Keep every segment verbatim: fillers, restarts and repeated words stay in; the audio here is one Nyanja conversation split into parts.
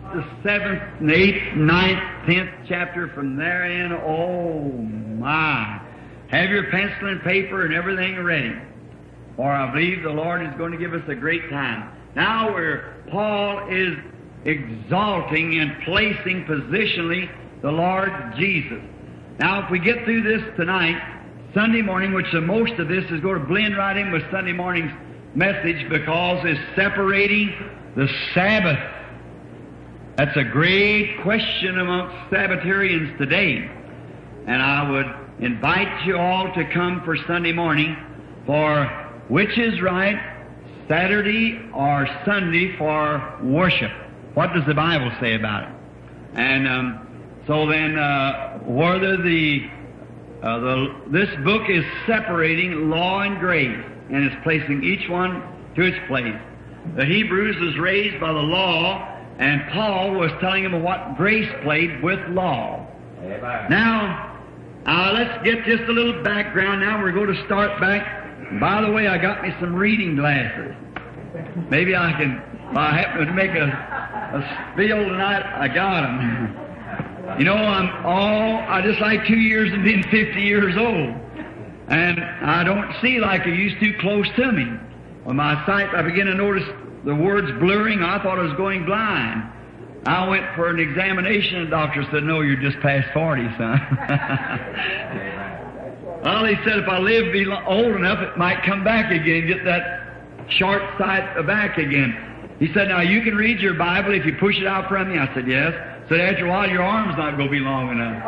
the seventh, and eighth, ninth, tenth chapter from there in. Oh my! Have your pencil and paper and everything ready, for I believe the Lord is going to give us a great time. Now, where Paul is exalting and placing positionally the Lord Jesus. Now, if we get through this tonight, Sunday morning, which the most of this is going to blend right in with Sunday morning's message because it's separating the Sabbath. That's a great question amongst Sabbatarians today. And I would invite you all to come for Sunday morning for which is right, Saturday or Sunday for worship. What does the Bible say about it? And um, so then, uh, whether the, uh, the this book is separating law and grace, and is placing each one to its place. The Hebrews was raised by the law, and Paul was telling them what grace played with law. Amen. Now, uh, let's get just a little background. Now we're going to start back. By the way, I got me some reading glasses. Maybe I can, if I happen to make a, a spiel tonight, I got them. You know, I'm all, I just like two years and being fifty years old. And I don't see like I used to close to me. When my sight, I began to notice the words blurring. I thought I was going blind. I went for an examination, and the doctor said, "No, you're just past forty, son." Well, he said if I live be old enough, it might come back again, get that short sight back again. He said, "Now you can read your Bible if you push it out from you." I said, "Yes." He said, "After a while, your arm's not going to be long enough."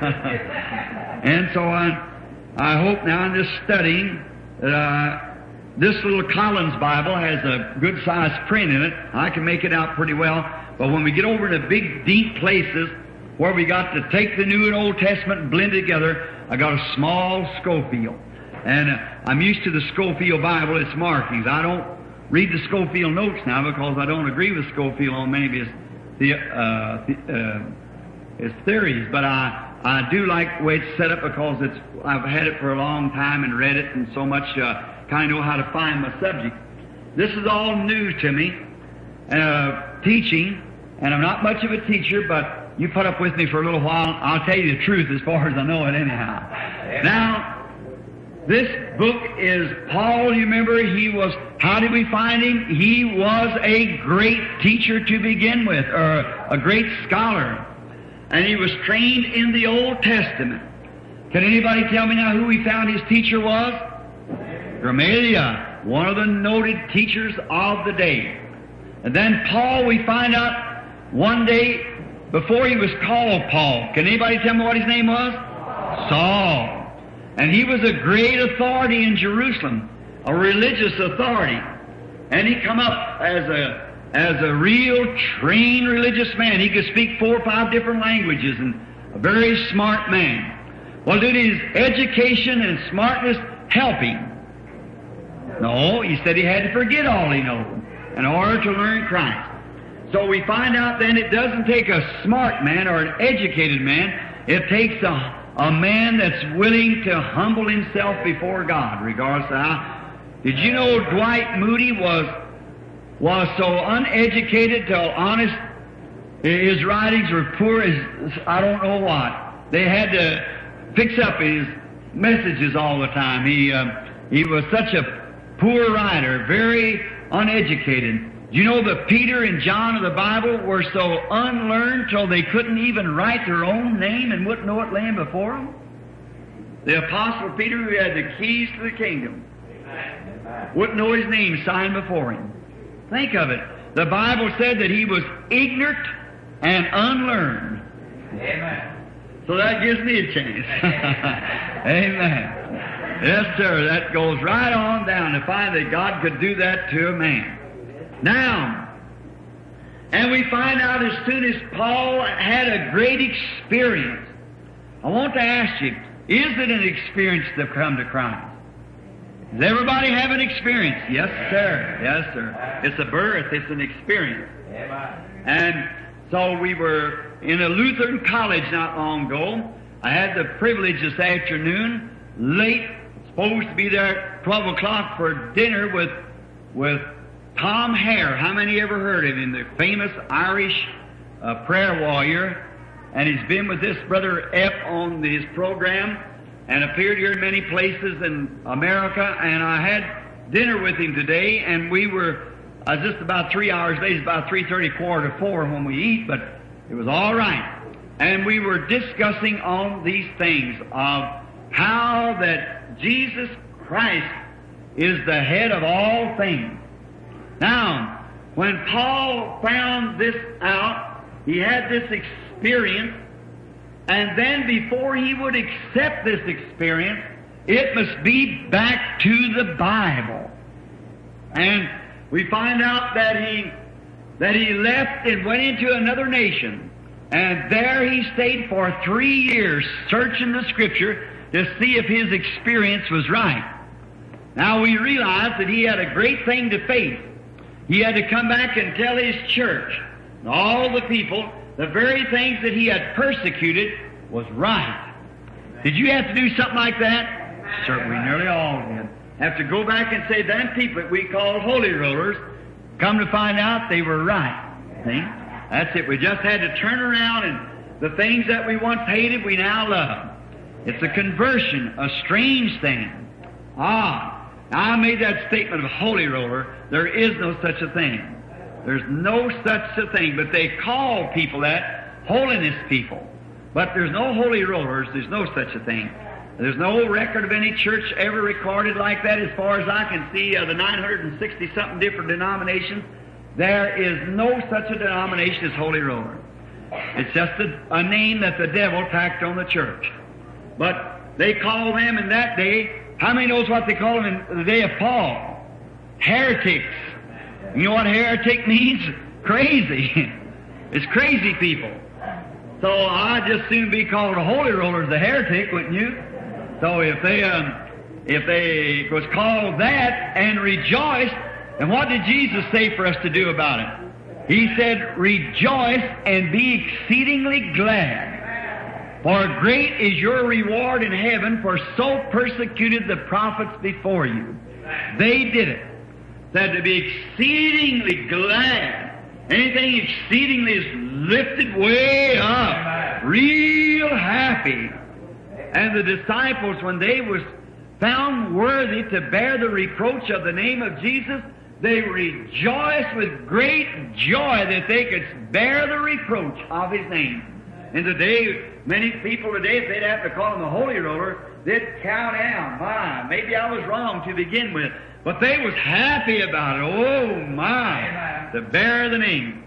And so I, I hope now in this studying that uh, this little Collins Bible has a good-sized print in it. I can make it out pretty well. But when we get over to big, deep places where we got to take the New and Old Testament and blend it together, I got a small Scofield. And uh, I'm used to the Scofield Bible, its markings. I don't read the Scofield notes now because I don't agree with Scofield on many of his, the, uh, the, uh, his theories. But I, I do like the way it's set up because it's, I've had it for a long time and read it and so much uh, kind of know how to find my subject. This is all new to me, uh, teaching, and I'm not much of a teacher, but you put up with me for a little while. I'll tell you the truth as far as I know it anyhow. Now, this book is Paul, you remember, he was, how did we find him? He was a great teacher to begin with, or a great scholar. And he was trained in the Old Testament. Can anybody tell me now who he found his teacher was? Gamaliel, one of the noted teachers of the day. And then Paul, we find out one day before he was called Paul. Can anybody tell me what his name was? Saul. And he was a great authority in Jerusalem, a religious authority. And he come up as a as a real trained religious man. He could speak four or five different languages and a very smart man. Well, did his education and smartness help him? No, he said he had to forget all he knows in order to learn Christ. So we find out then it doesn't take a smart man or an educated man. It takes a, a man that's willing to humble himself before God, regardless of how. Did you know Dwight Moody was was so uneducated till honest, his writings were poor as I don't know what. They had to fix up his messages all the time. He uh, he was such a poor writer, very uneducated. Do you know that Peter and John of the Bible were so unlearned till they couldn't even write their own name and wouldn't know it laying before them? The Apostle Peter, who had the keys to the kingdom, wouldn't know his name signed before him. Think of it. The Bible said that he was ignorant and unlearned. Amen. So that gives me a chance. Amen. Yes, sir. That goes right on down to find that God could do that to a man. Now, and we find out as soon as Paul had a great experience. I want to ask you, is it an experience to come to Christ? Does everybody have an experience? Yes, sir. Yes, sir. It's a birth. It's an experience. And so we were in a Lutheran college not long ago. I had the privilege this afternoon, late, supposed to be there at twelve o'clock for dinner with with Tom Hare. How many ever heard of him? The famous Irish a prayer warrior, and he's been with this Brother F on his program and appeared here in many places in America, and I had dinner with him today, and we were uh, just about three hours late. It's about three thirty, quarter to four when we eat, but it was all right. And we were discussing on these things of how that Jesus Christ is the head of all things. Now, when Paul found this out, he had this experience, and then before he would accept this experience, it must be back to the Bible. And we find out that he that he left and went into another nation, and there he stayed for three years searching the Scripture to see if his experience was right. Now we realize that he had a great thing to face. He had to come back and tell his church, and all the people, the very things that he had persecuted was right. Did you have to do something like that? Certainly, nearly all did. Have to go back and say, them people that we called holy rollers, come to find out they were right. See? That's it. We just had to turn around, and the things that we once hated, we now love. It's a conversion, a strange thing. Ah, now I made that statement of holy roller. There is no such a thing. There's no such a thing. But they call people that holiness people. But there's no holy rollers. There's no such a thing. There's no record of any church ever recorded like that as far as I can see of the nine hundred sixty something different denominations. There is no such a denomination as holy roller. It's just a, a name that the devil tacked on the church. But they call them in that day, how many knows what they call them in the day of Paul? Heretics. You know what heretic means? Crazy. It's crazy people. So I'd just soon be called a holy roller as a heretic, wouldn't you? So if they um, if they was called that and rejoiced, and what did Jesus say for us to do about it? He said, rejoice and be exceedingly glad. For great is your reward in heaven, for so persecuted the prophets before you. They did it. Said to be exceedingly glad. Anything exceedingly is lifted way up. Real happy. And the disciples, when they was found worthy to bear the reproach of the name of Jesus, they rejoiced with great joy that they could bear the reproach of His name. And today, many people today, if they'd have to call him a holy roller, they'd cow down. My, maybe I was wrong to begin with. But they was happy about it. Oh, my, to bear the name.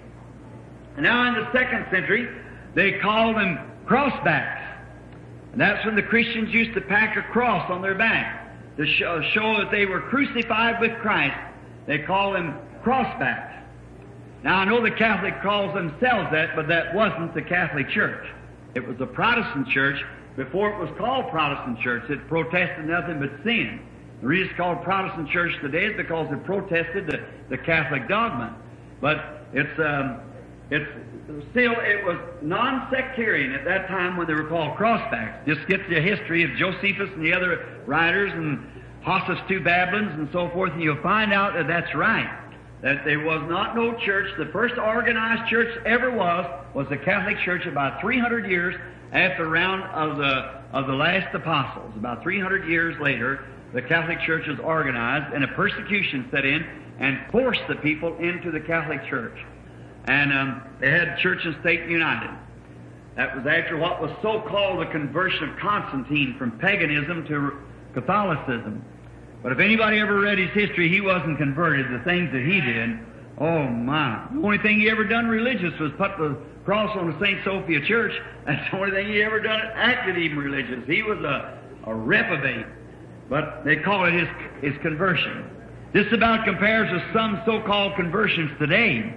And now in the second century, they called them crossbacks. And that's when the Christians used to pack a cross on their back to show, show that they were crucified with Christ. They call them crossbacks. Now, I know the Catholic calls themselves that, but that wasn't the Catholic Church. It was a Protestant church. Before it was called Protestant church, it protested nothing but sin. The reason it's called Protestant church today is because it protested the, the Catholic dogma. But it's, um, it's still, it was non-sectarian at that time when they were called crossbacks. Just get the history of Josephus and the other writers and Hossus two Babylons and so forth, and you'll find out that that's right. That there was not no church. The first organized church ever was, was the Catholic Church about three hundred years after the round of the, of the last apostles. About three hundred years later, the Catholic Church was organized, and a persecution set in and forced the people into the Catholic Church. And um, they had church and state united. That was after what was so-called the conversion of Constantine from paganism to Catholicism. But if anybody ever read his history, he wasn't converted. The things that he did, oh my. The only thing he ever done religious was put the cross on the Saint Sophia Church. That's the only thing he ever done acted even religious. He was a, a reprobate. But they call it his, his conversion. This about compares with some so-called conversions today.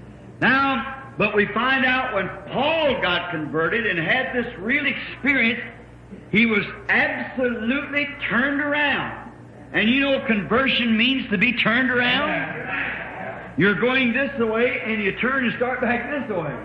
Now, but we find out when Paul got converted and had this real experience, he was absolutely turned around. And you know conversion means to be turned around? You're going this way and you turn and start back this way.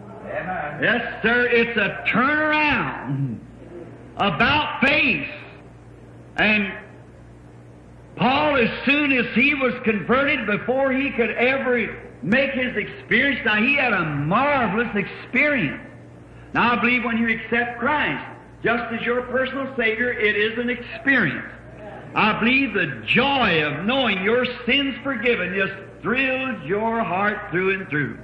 Yes, sir, it's a turnaround. About face. And Paul, as soon as he was converted, before he could ever make his experience. Now, he had a marvelous experience. Now, I believe when you accept Christ, just as your personal Savior, it is an experience. I believe the joy of knowing your sins forgiven just thrills your heart through and through.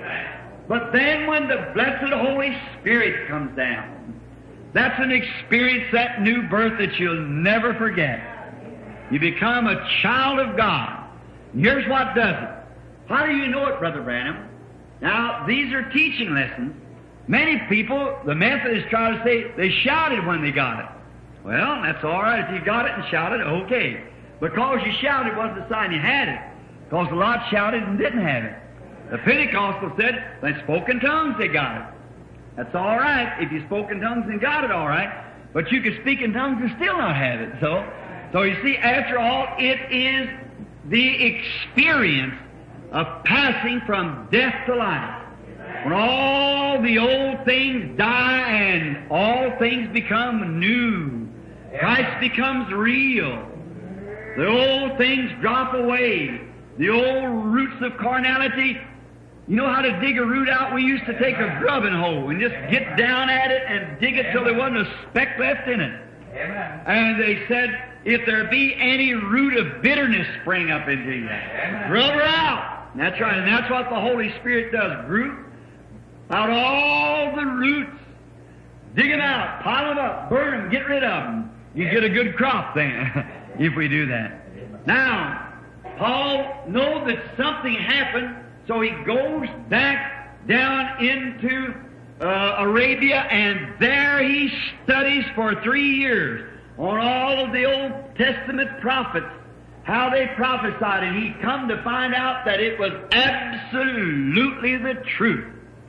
But then when the blessed Holy Spirit comes down, that's an experience, that new birth that you'll never forget. You become a child of God. And here's what does it. How do you know it, Brother Branham? Now, these are teaching lessons. Many people, the Methodists try to say they shouted when they got it. Well, that's all right. If you got it and shouted, okay. Because you shouted wasn't a sign you had it. Because a lot shouted and didn't have it. The Pentecostal said they spoke in tongues, they got it. That's all right. If you spoke in tongues and got it, all right. But you could speak in tongues and still not have it. So, so you see, after all, it is the experience of passing from death to life. When all the old things die and all things become new. Christ becomes real. The old things drop away. The old roots of carnality. You know how to dig a root out? We used to take a grubbing hoe and just get down at it and dig it till there wasn't a speck left in it. And they said, if there be any root of bitterness spring up into you, rub her out. And that's right, and that's what the Holy Spirit does. Root out all the roots. Dig them out, pile them up, burn them, get rid of them. You get a good crop then, if we do that. Now, Paul knows that something happened, so he goes back down into uh, Arabia, and there he studies for three years on all of the Old Testament prophets, how they prophesied, and he come to find out that it was absolutely the truth.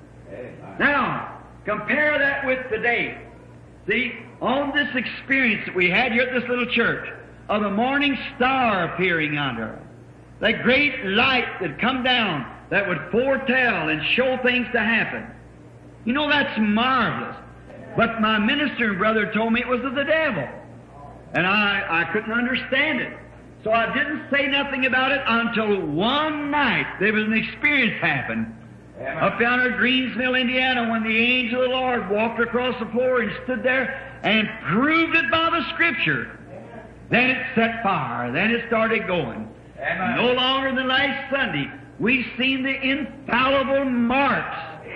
Now, compare that with today. See, on this experience that we had here at this little church, of the morning star appearing under, that great light that come down that would foretell and show things to happen. You know, that's marvelous. But my ministering brother told me it was of the devil. And I, I couldn't understand it. So I didn't say nothing about it until one night there was an experience happened. Amen. Up yonder at Greensville, Indiana, when the angel of the Lord walked across the floor and stood there and proved it by the Scripture. Then it set fire. Then it started going. Amen. No longer than last Sunday, we've seen the infallible marks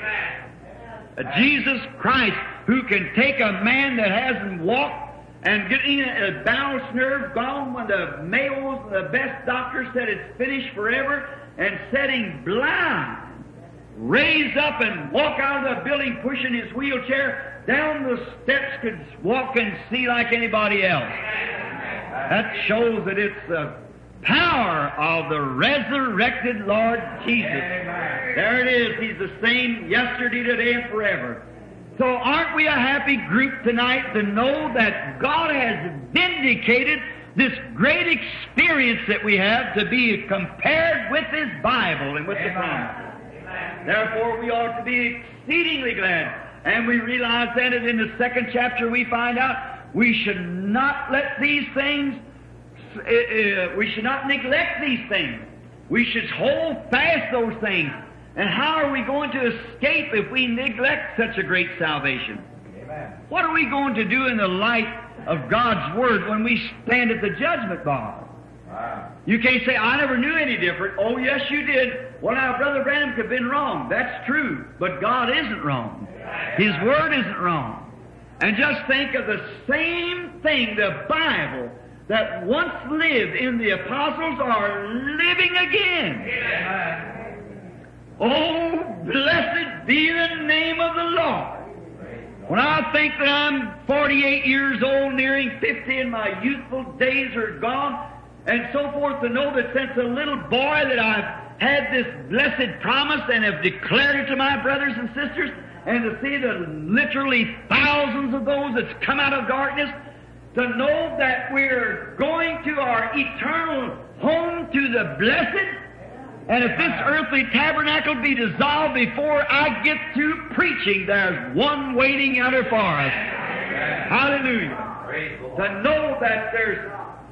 of Jesus Christ, who can take a man that hasn't walked and getting a balance nerve gone when the Mayos, the best doctors said it's finished forever, and setting blind, raise up and walk out of the building pushing his wheelchair down the steps, could walk and see like anybody else. That shows that it's the power of the resurrected Lord Jesus. There it is. He's the same yesterday, today, and forever. So aren't we a happy group tonight to know that God has vindicated this great experience that we have to be compared with His Bible and with the promises. Therefore, we ought to be exceedingly glad. And we realize then that in the second chapter we find out we should not let these things, uh, uh, we should not neglect these things. We should hold fast those things. And how are we going to escape if we neglect such a great salvation? Amen. What are we going to do in the light of God's Word when we stand at the judgment bar? Wow. You can't say, I never knew any different. Oh, yes, you did. Well, now, Brother Branham could have been wrong. That's true. But God isn't wrong. His Word isn't wrong. And just think of the same thing, the Bible, that once lived in the apostles are living again. Amen. Oh, blessed be the name of the Lord. When I think that I'm forty-eight years old, nearing fifty, and my youthful days are gone, and so forth, to know that since a little boy that I've had this blessed promise and have declared it to my brothers and sisters, and to see the literally thousands of those that's come out of darkness, to know that we're going to our eternal home to the blessed. And if this earthly tabernacle be dissolved before I get through preaching, there's one waiting yonder for us. Hallelujah. To know that there's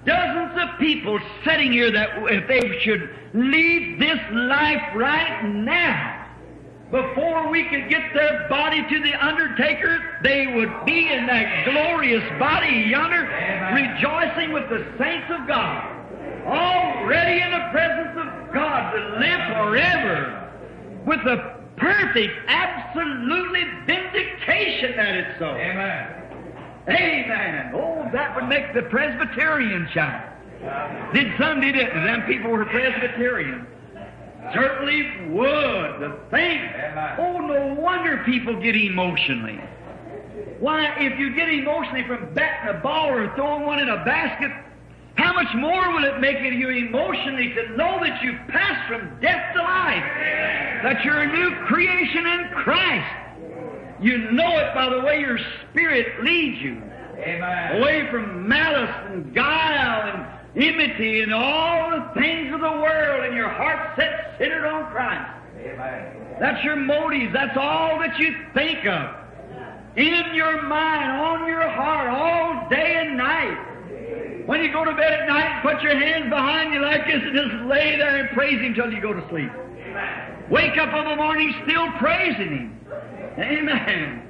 dozens of people sitting here that if they should leave this life right now, before we could get their body to the undertaker, they would be in that glorious body yonder, rejoicing with the saints of God, already in the presence of God to live forever with the perfect, absolutely vindication that it's so. Amen. Amen. Oh, that would make the Presbyterian shout. Did some, did it? Them people were Presbyterian. Certainly would. The thing. Oh, no wonder people get emotionally. Why, if you get emotionally from batting a ball or throwing one in a basket, how much more will it make you emotionally to know that you've passed from death to life, that you're a new creation in Christ? You know it by the way your spirit leads you. Amen. Away from malice and guile and enmity and all the things of the world, and your heart set centered on Christ. Amen. That's your motives. That's all that you think of. In your mind, on your heart, all day and night. When you go to bed at night, put your hands behind you like this and just lay there and praise Him till you go to sleep. Amen. Wake up in the morning still praising Him. Amen.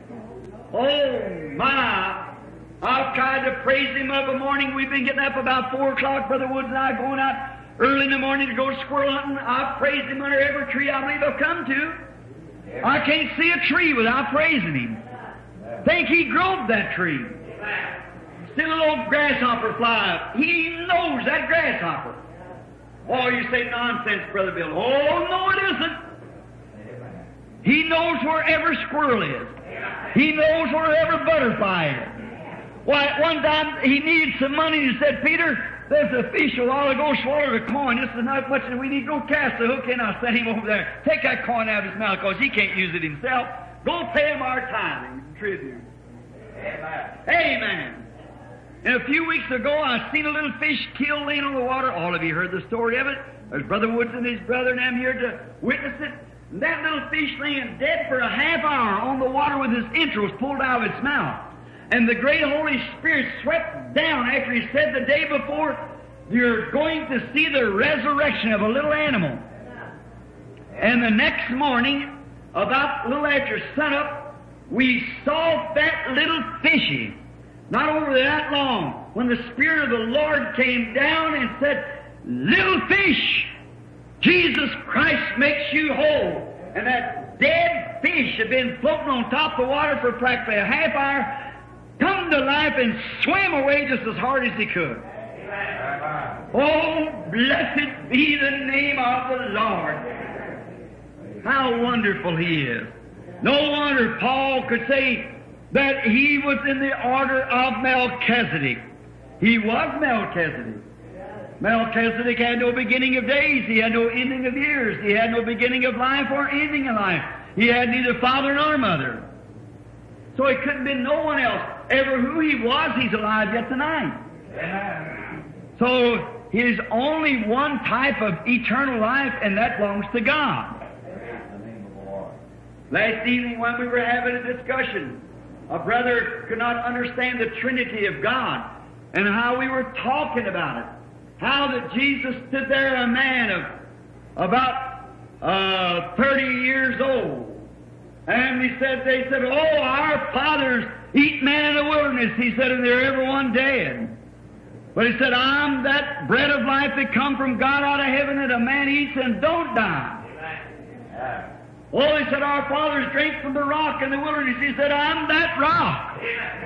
Oh, my. I've tried to praise Him of a morning. We've been getting up about four o'clock, Brother Woods and I, going out early in the morning to go squirrel hunting. I've praised Him under every tree I believe I've come to. I can't see a tree without praising Him. Think He growed that tree. See a little old grasshopper fly up. He knows that grasshopper. Oh, you say nonsense, Brother Bill. Oh, no, it isn't. He knows where every squirrel is. He knows where every butterfly is. Why, at one time he needed some money and he said, Peter, there's a fish a while ago swallowed a coin. This is not much, and we need to go cast the hook in. I'll send him over there. Take that coin out of his mouth because he can't use it himself. Go pay him our tithing and tribute. Amen. Amen. And a few weeks ago, I seen a little fish killed laying on the water. All of you heard the story of it. There's Brother Woods and his brother and I'm here to witness it. And that little fish laying dead for a half hour on the water with his entrails pulled out of its mouth. And the great Holy Spirit swept down after He said the day before, you're going to see the resurrection of a little animal. And the next morning, about a little after sunup, we saw that little fishy, not over that long, when the Spirit of the Lord came down and said, little fish, Jesus Christ makes you whole. And that dead fish had been floating on top of the water for practically a half hour, come to life and swam away just as hard as he could. Oh, blessed be the name of the Lord. How wonderful He is. No wonder Paul could say that he was in the order of Melchizedek. He was Melchizedek. Melchizedek had no beginning of days. He had no ending of years. He had no beginning of life or ending of life. He had neither father nor mother. So it couldn't have been no one else. Ever who He was, He's alive yet tonight. Amen. So He's only one type of eternal life, and that belongs to God. Last evening when we were having a discussion, a brother could not understand the Trinity of God and how we were talking about it. How that Jesus stood there, a man of about uh, thirty years old. And he said, they said, oh, our fathers eat manna in the wilderness. He said, and they're everyone dead. But he said, I'm that bread of life that come from God out of heaven that a man eats and don't die. Amen. Oh, he said, our fathers drank from the rock in the wilderness. He said, I'm that rock.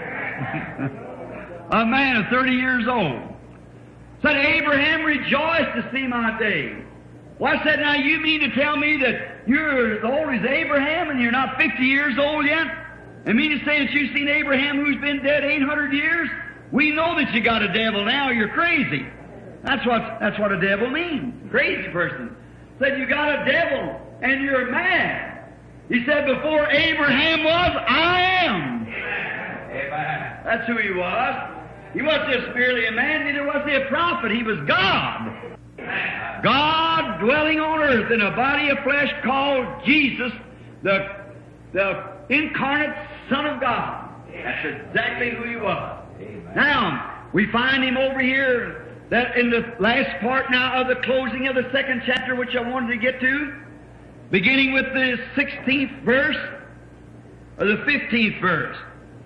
A man of thirty years old. Said, Abraham rejoiced to see my day. Well, I said, now you mean to tell me that you're as old as Abraham and you're not fifty years old yet? And mean to say that you've seen Abraham who's been dead eight hundred years? We know that you got a devil now. You're crazy. That's what, that's what a devil means. Crazy person. Said, you got a devil and you're mad. He said, before Abraham was, I am. Amen. That's who he was. He wasn't just merely a man, neither was he a prophet. He was God. God dwelling on earth in a body of flesh called Jesus, the, the incarnate Son of God. That's exactly who He was. Amen. Now, we find Him over here that in the last part now of the closing of the second chapter, which I wanted to get to, beginning with the sixteenth verse, or the fifteenth verse,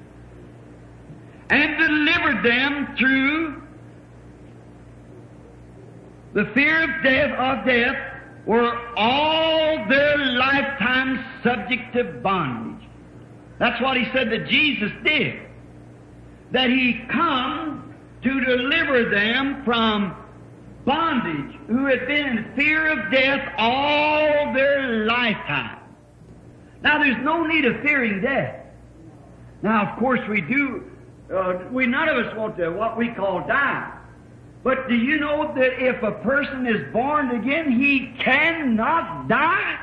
and delivered them through the fear of death, of death, were all their lifetime subject to bondage. That's what he said that Jesus did. That he come to deliver them from bondage, who had been in fear of death all their lifetime. Now there's no need of fearing death. Now of course we do, uh, we none of us want to what we call die. But do you know that if a person is born again, he cannot die?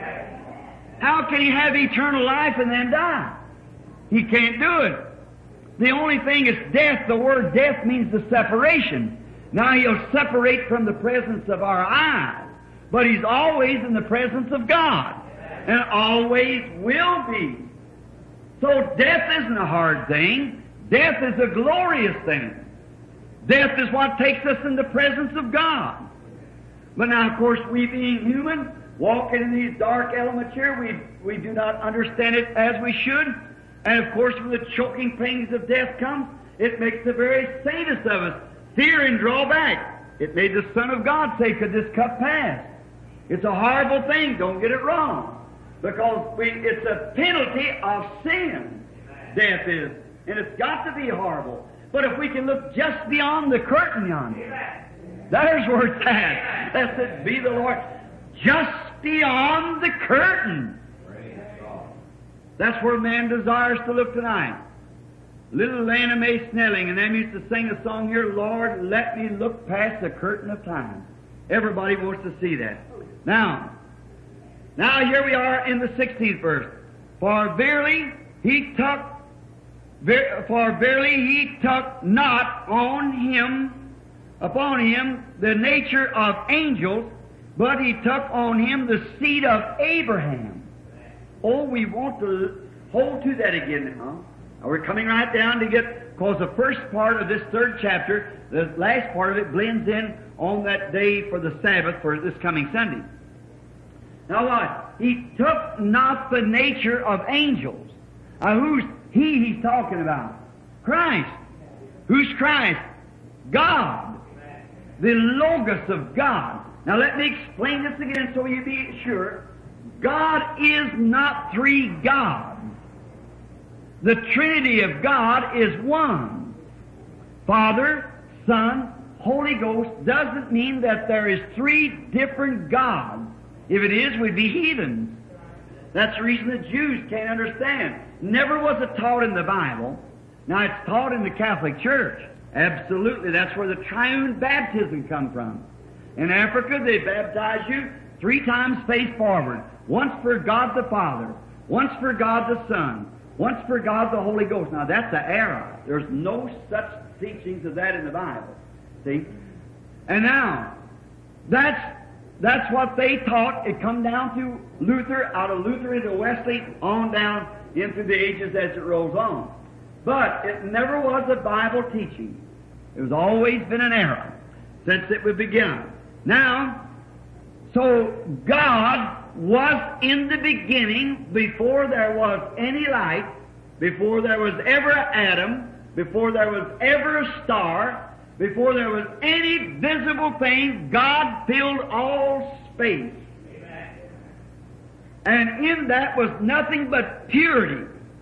How can he have eternal life and then die? He can't do it. The only thing is death. The word death means the separation. Now he'll separate from the presence of our eyes, but he's always in the presence of God, and always will be. So death isn't a hard thing. Death is a glorious thing. Death is what takes us in the presence of God. But now, of course, we being human, walking in these dark elements here, we, we do not understand it as we should. And of course, when the choking pains of death come, it makes the very saintest of us fear and draw back. It made the Son of God say, could this cup pass? It's a horrible thing, don't get it wrong. Because we, it's a penalty of sin, death is. And it's got to be horrible. But if we can look just beyond the curtain yonder, there's where it's at. That's it, be the Lord. Just beyond the curtain. That's where man desires to look tonight. Little Lana Mae Snelling and them used to sing a song here, Lord, let me look past the curtain of time. Everybody wants to see that. Now, now here we are in the sixteenth verse. For verily he took For verily he took not on him, upon him, the nature of angels, but he took on him the seed of Abraham. Oh, we want to hold to that again now. Now we're coming right down to get, because the first part of this third chapter, the last part of it blends in on that day for the Sabbath for this coming Sunday. Now what? He took not the nature of angels. Now who's He he's talking about? Christ. Who's Christ? God. The Logos of God. Now let me explain this again so you be sure. God is not three gods. The Trinity of God is one. Father, Son, Holy Ghost doesn't mean that there is three different gods. If it is, we'd be heathens. That's the reason the Jews can't understand. Never was it taught in the Bible. Now it's taught in the Catholic Church. Absolutely. That's where the triune baptism comes from. In Africa, they baptize you three times face forward. Once for God the Father, once for God the Son, once for God the Holy Ghost. Now that's an error. There's no such teachings of that in the Bible. See? And now, that's that's what they taught. It come down to Luther, out of Luther into Wesley, on down into the ages as it rolls on. But it never was a Bible teaching. It was always been an error since it was begun. Now, so God was in the beginning, before there was any light, before there was ever an atom, before there was ever a star, before there was any visible thing, God filled all space. Amen. And in that was nothing but purity,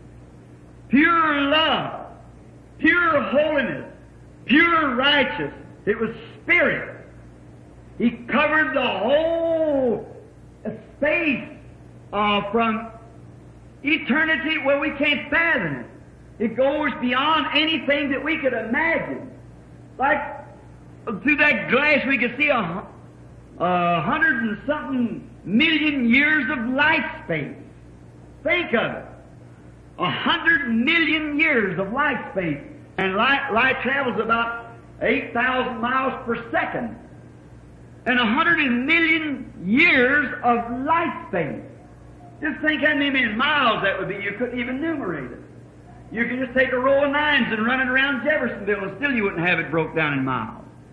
pure love, pure holiness, pure righteousness. It was spirit. He covered the whole space uh, from eternity where we can't fathom it. It goes beyond anything that we could imagine. Like through that glass we could see a, a hundred and something million years of light space. Think of it. A hundred million years of light space. And light, light travels about eight thousand miles per second. And a hundred million years of light space. Just think how many miles that would be. You couldn't even numerate it. You could just take a row of nines and run it around Jeffersonville and still you wouldn't have it broke down in miles.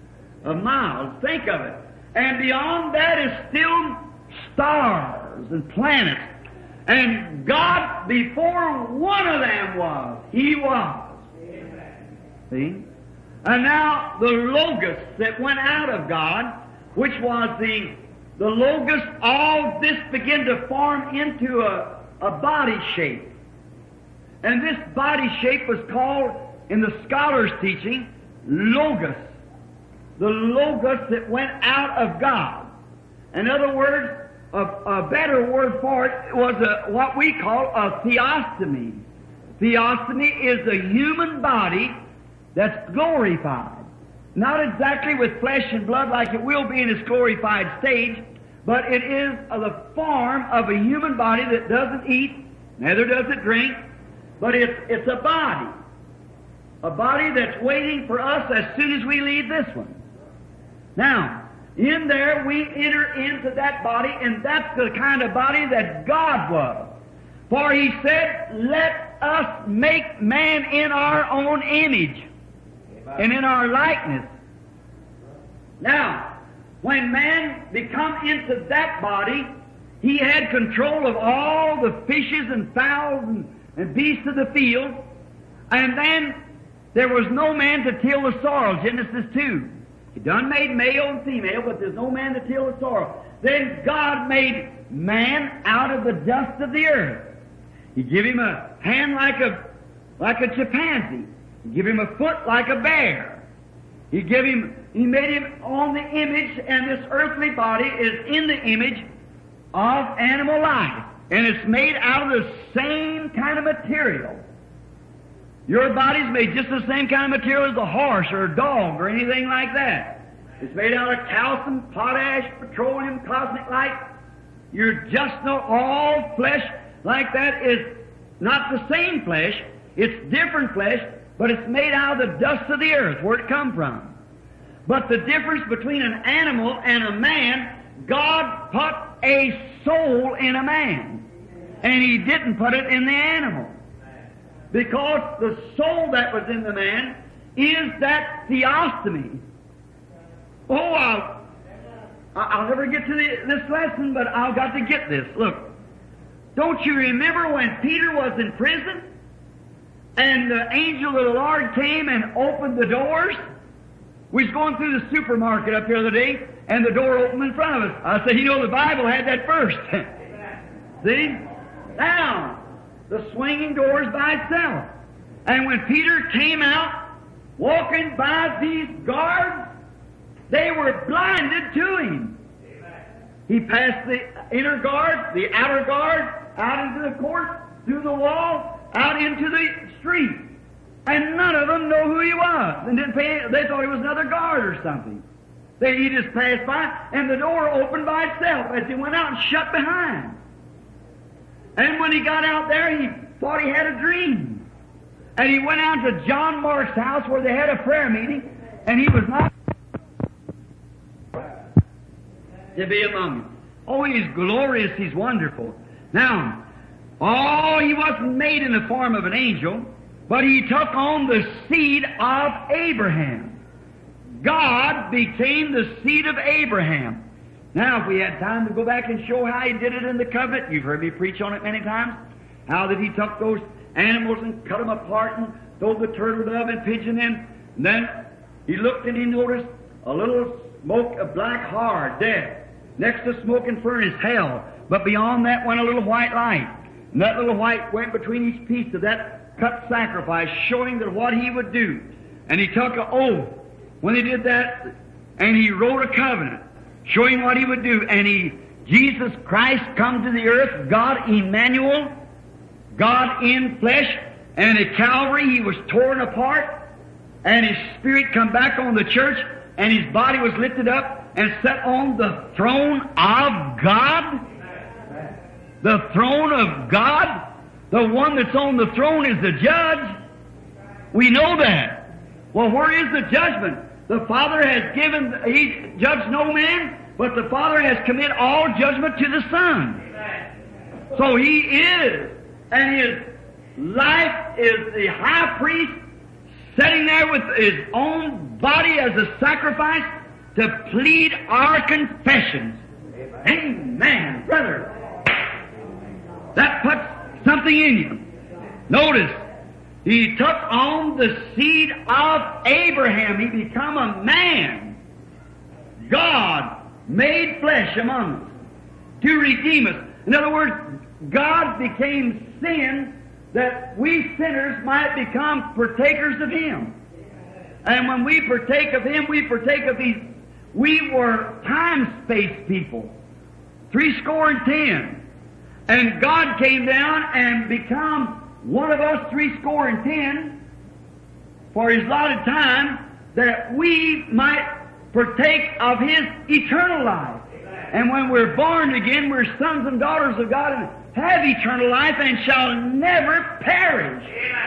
of miles. Think of it. And beyond that is still stars and planets. And God, before one of them was, He was. Amen. See? And now the Logos that went out of God, which was the, the Logos, all this began to form into a, a body shape. And this body shape was called, in the scholars' teaching, Logos. The Logos that went out of God. In other words, a, a better word for it was a, what we call a theostomy. Theostomy is a human body that's glorified. Not exactly with flesh and blood like it will be in its glorified stage, but it is of the form of a human body that doesn't eat, neither does it drink, but it's, it's a body. A body that's waiting for us as soon as we leave this one. Now, in there we enter into that body, and that's the kind of body that God was. For He said, let us make man in our own image and in our likeness. Now, when man become into that body, he had control of all the fishes and fowls and, and beasts of the field, and then there was no man to till the soil, Genesis two. He done made male and female, but there's no man to till the soil. Then God made man out of the dust of the earth. He give him a hand like a like a chimpanzee. He give him a foot like a bear. He give him he made him on the image, and this earthly body is in the image of animal life. And it's made out of the same kind of material. Your body's made just the same kind of material as a horse or a dog or anything like that. It's made out of calcium, potash, petroleum, cosmic light. You're just not all flesh like that is not the same flesh. It's different flesh, but it's made out of the dust of the earth, where it come from. But the difference between an animal and a man, God put a soul in a man, and He didn't put it in the animal. Because the soul that was in the man is that theostomy. Oh, I'll, I'll never get to the, this lesson, but I've got to get this. Look, don't you remember when Peter was in prison and the angel of the Lord came and opened the doors? We was going through the supermarket up here the other day, and the door opened in front of us. I said, you know, the Bible had that first. See? Now, the swinging doors by itself. And when Peter came out, walking by these guards, they were blinded to him. He passed the inner guard, the outer guard, out into the court, through the wall, out into the street. And none of them know who he was. And didn't pay, they thought he was another guard or something. They, he just passed by, and the door opened by itself as he went out and shut behind. And when he got out there, he thought he had a dream. And he went out to John Mark's house where they had a prayer meeting, and he was not to be among them. Oh, he's glorious, he's wonderful. Now, oh, he wasn't made in the form of an angel, but he took on the seed of Abraham. God became the seed of Abraham. Now, if we had time to go back and show how He did it in the covenant, you've heard me preach on it many times, how that He took those animals and cut them apart and threw the turtle dove and pigeon in, and then He looked and He noticed a little smoke of black hard, death. Next to smoking furnace, hell. But beyond that went a little white light. And that little white went between each piece of that cut sacrifice, showing that what He would do. And He took an oath when He did that, and He wrote a covenant, showing what He would do. And He, Jesus Christ, come to the earth, God Emmanuel, God in flesh, and at Calvary He was torn apart, and His Spirit come back on the church, and His body was lifted up and set on the throne of God. The throne of God. The one that's on the throne is the judge. We know that. Well, where is the judgment? The Father has given, He judged no man, but the Father has committed all judgment to the Son. So He is, and His life is the high priest sitting there with His own body as a sacrifice, to plead our confessions. Amen, brother. That puts something in you. Notice, He took on the seed of Abraham. He become a man. God made flesh among us to redeem us. In other words, God became sin that we sinners might become partakers of Him. And when we partake of Him, we partake of these. We were time-space people, three score and ten. And God came down and become one of us, three score and ten, for His allotted time, that we might partake of His eternal life. And when we're born again, we're sons and daughters of God and have eternal life and shall never perish.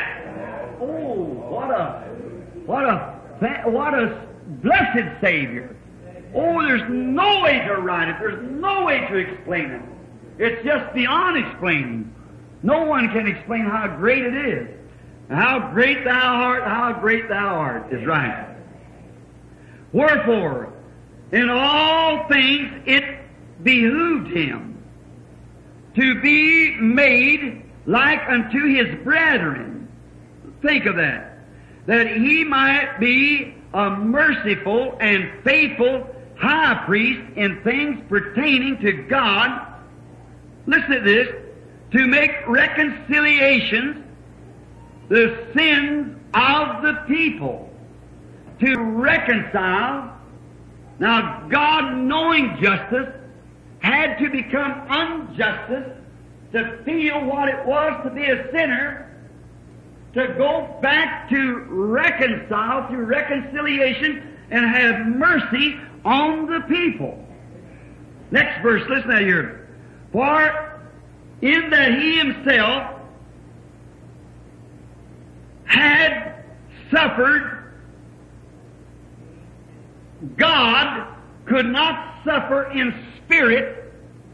Oh, what a, what a, what a blessed Savior. Oh, there's no way to write it. There's no way to explain it. It's just beyond explaining. No one can explain how great it is. How great thou art, how great thou art is right. Wherefore, in all things it behooved Him to be made like unto His brethren. Think of that. That He might be a merciful and faithful high priest in things pertaining to God. Listen to this. To make reconciliations the sins of the people. To reconcile. Now, God, knowing justice, had to become unjustice to feel what it was to be a sinner, to go back to reconcile through reconciliation and have mercy on the people. Next verse, listen to here. For in that He Himself had suffered, God could not suffer in spirit.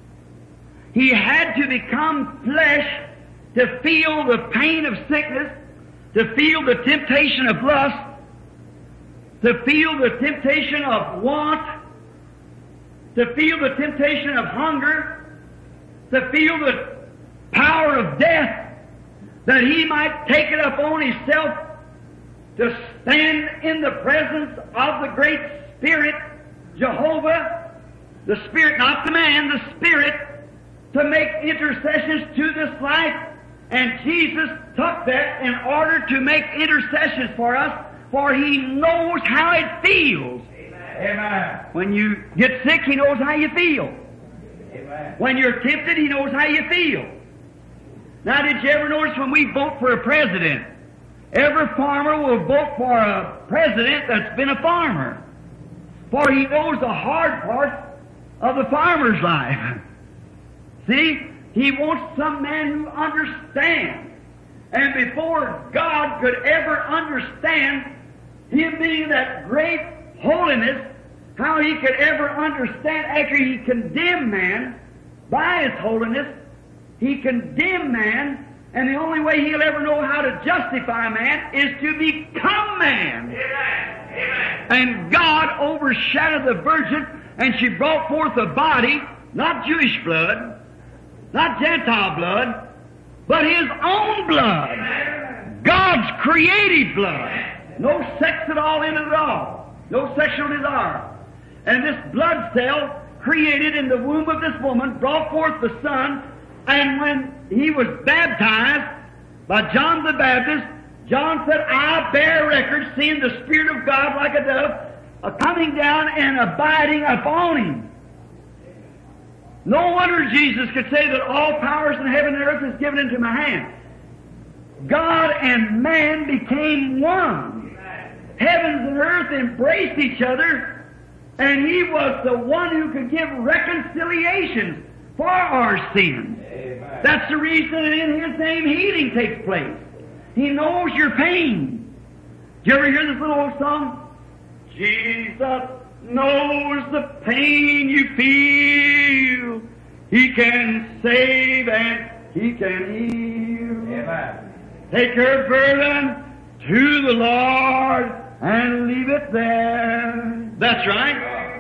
He had to become flesh to feel the pain of sickness, to feel the temptation of lust, to feel the temptation of want, to feel the temptation of hunger, to feel the power of death, that He might take it upon Himself to stand in the presence of the great Spirit, Jehovah, the Spirit, not the man, the Spirit, to make intercessions to this life. And Jesus took that in order to make intercessions for us, for He knows how it feels. Amen. When you get sick, He knows how you feel. Amen. When you're tempted, He knows how you feel. Now, did you ever notice when we vote for a president, every farmer will vote for a president that's been a farmer, for he knows the hard part of the farmer's life. See? He wants some man who understands. And before God could ever understand, Him being that great holiness, how He could ever understand after He condemned man by His holiness, He condemned man, and the only way He'll ever know how to justify man is to become man. Amen. Amen. And God overshadowed the virgin, and she brought forth a body, not Jewish blood, not Gentile blood, but His own blood. Amen. God's creative blood. No sex at all in it at all. No sexual desire. And this blood cell created in the womb of this woman brought forth the Son, and when He was baptized by John the Baptist, John said, I bear record, seeing the Spirit of God like a dove, uh, coming down and abiding upon Him. No wonder Jesus could say that all powers in heaven and earth is given into my hand. God and man became one. Heavens and earth embraced each other, and He was the one who could give reconciliations for our sins. Amen. That's the reason that in His name healing takes place. He knows your pain. Did you ever hear this little old song? Jesus knows the pain you feel. He can save and He can heal. Amen. Take your burden to the Lord and leave it there. That's right.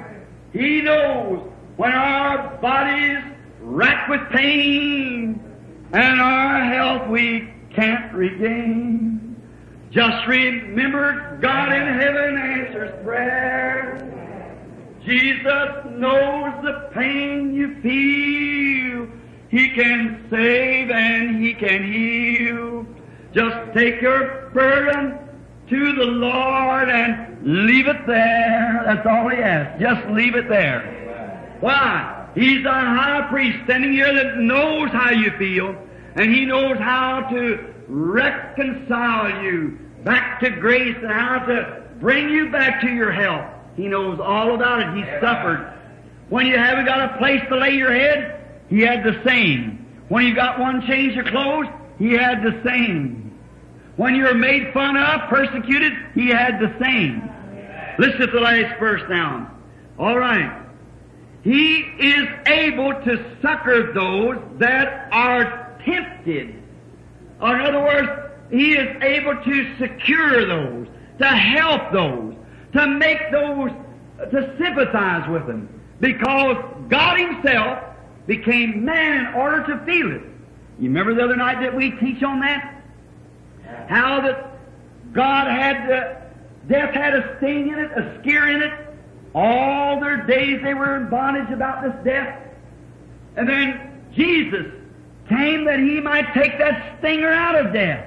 He knows when our bodies racked with pain and our health we can't regain. Just remember, God in heaven answers prayer. Jesus knows the pain you feel. He can save and He can heal. Just take your burden to the Lord and leave it there. That's all He asks. Just leave it there. Why? He's a high priest standing here that knows how you feel, and He knows how to reconcile you back to grace and how to bring you back to your health. He knows all about it. He suffered. When you haven't got a place to lay your head, He had the same. When you got one change of clothes, He had the same. When you were made fun of, persecuted, He had the same. Listen to the last verse now. All right. He is able to succor those that are tempted. Or in other words, He is able to secure those, to help those, to make those, to sympathize with them. Because God Himself became man in order to feel it. You remember the other night that we teach on that? How that God had, uh, death had a sting in it, a scare in it. All their days they were in bondage about this death. And then Jesus came that He might take that stinger out of death.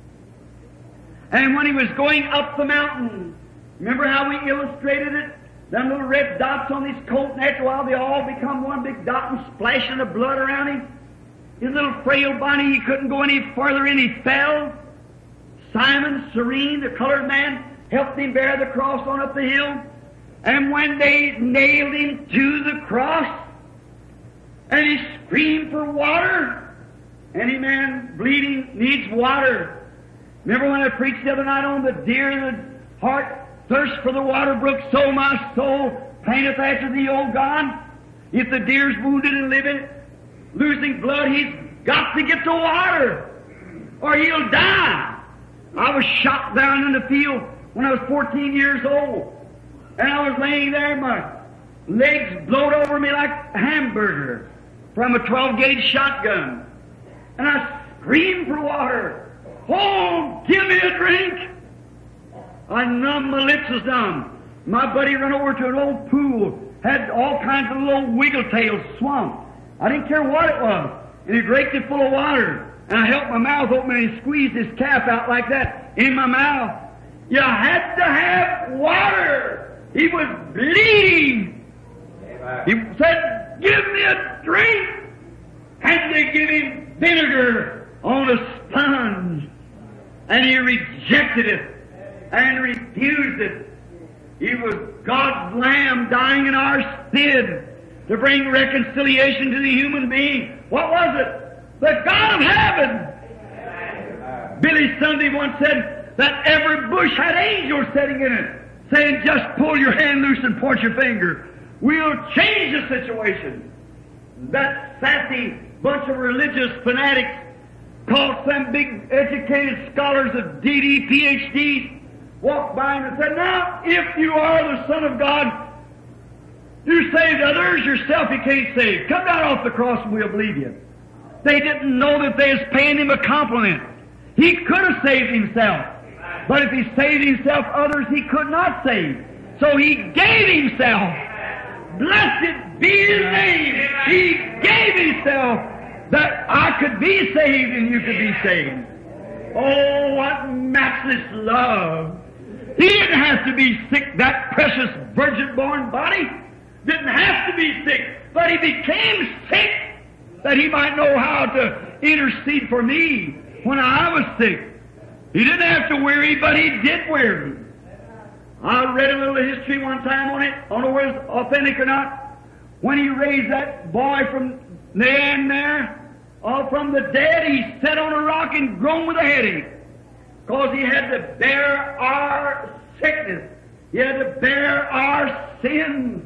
And when He was going up the mountain, remember how we illustrated it? Them little red dots on His coat, and after a while they all become one big dot and splashing the blood around Him. His little frail body, he couldn't go any further in, he fell. Simon, serene, the colored man, helped Him bear the cross on up the hill. And when they nailed Him to the cross, and He screamed for water, any man bleeding needs water. Remember when I preached the other night on the deer in the heart, thirst for the water brook, so my soul paineth after Thee, O God. If the deer's wounded and living, losing blood, he's got to get the water, or he'll die. I was shot down in the field when I was fourteen years old. And I was laying there, my legs blowed over me like a hamburger from a twelve gauge shotgun. And I screamed for water. Oh, give me a drink! I numbed, my lips was numb. My buddy ran over to an old pool, had all kinds of little wiggle tails swum. I didn't care what it was. And he raked it full of water. And I held my mouth open and he squeezed his calf out like that in my mouth. You had to have water. He was bleeding. Amen. He said, give me a drink. And they give him vinegar on a sponge. And he rejected it and refused it. He was God's Lamb dying in our stead to bring reconciliation to the human being. What was it? The God of heaven. Amen. Billy Sunday once said that every bush had angels sitting in it, saying, just pull your hand loose and point your finger. We'll change the situation. That sassy bunch of religious fanatics called some big educated scholars of D D, P H Ds, walked by him and said, now, if you are the Son of God, you saved others, yourself you can't save. Come down off the cross and we'll believe you. They didn't know that they was paying Him a compliment. He could have saved Himself. But if He saved Himself, others He could not save. So He gave Himself. Blessed be His name. He gave Himself that I could be saved and you could be saved. Oh, what matchless love. He didn't have to be sick, that precious virgin-born body. Didn't have to be sick. But He became sick that He might know how to intercede for me when I was sick. He didn't have to weary, but He did weary. I read a little history one time on it. I don't know whether it's authentic or not. When He raised that boy from the end there, or from the dead, He sat on a rock and groaned with a headache. Because He had to bear our sickness. He had to bear our sins.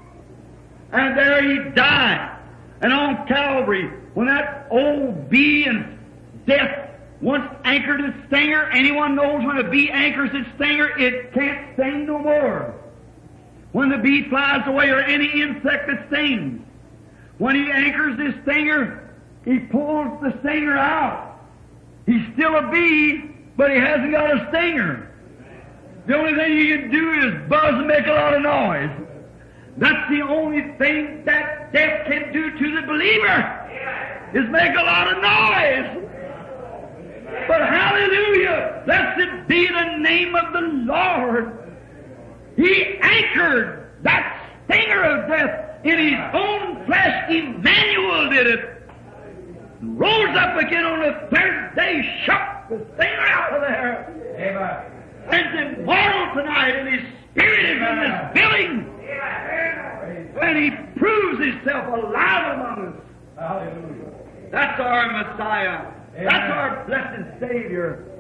And there He died. And on Calvary, when that old bee and death once anchored its stinger, anyone knows when a bee anchors its stinger, it can't sting no more. when the bee flies away or any insect that stings. When he anchors his stinger, he pulls the stinger out. He's still a bee, but he hasn't got a stinger. The only thing he can do is buzz and make a lot of noise. That's the only thing that death can do to the believer, is make a lot of noise. But hallelujah, blessed be the name of the Lord. He anchored that stinger of death in His own flesh. Emmanuel did it. Rose up again on the third day, shook the stinger out of there. Amen. And immortal tonight, and His Spirit is in this building. And He proves Himself alive among us. Hallelujah. That's our Messiah. Amen. That's our blessed Savior.